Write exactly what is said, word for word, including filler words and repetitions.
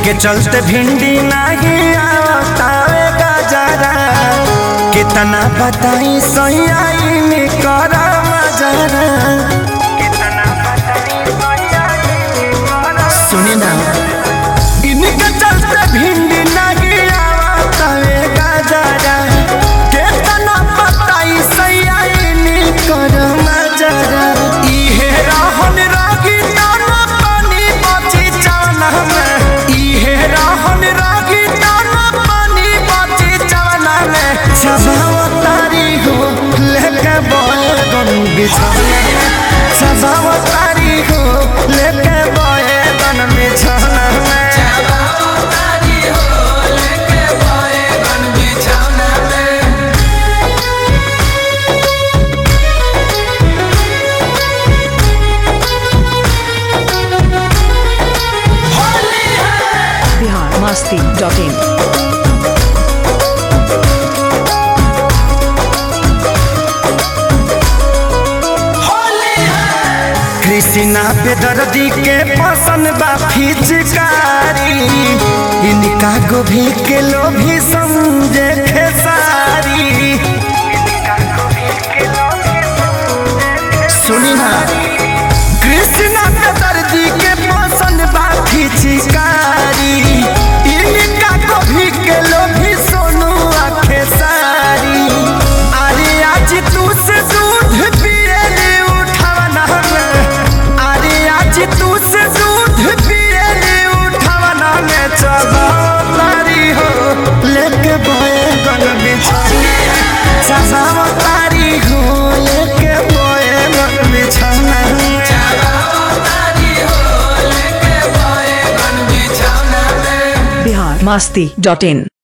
इनके चलते भिंडी नहीं आवतावे गजरा, कितना बताई सैया कर मजरा। सुनी ना, इनके चलते भिंडी नहीं आवतावे गजरा, कितना बताई सैया कर मजरा। इहे रहन रागी दाना पानी बची चावना में, इहे रहन रागी दाना पानी बची चावना में। सजावतारी हो लेके बैगन बिछौना में, सजावतारी हो लेके बैगन बिछौना में। मस्ती डॉट इन। कृष्णा बेदर्दी के पसंद बा फिचकारी, इनका गोभी के लोभी समझे खेसारी। सुनी ना, कृष्णा बेदर्दी के पसंद बा फिचकारी, इनका गोभी के लोभी सोनू खेसारी। अरे आज तू से दूध पिए उठावना में, अरे आज तू से दूध पिए उठावना में। सजावतारी हो लेके बैगन बिछौना, सजावतारी हो लेके बैगन बिछौना। बिहार मस्ती डॉट इन।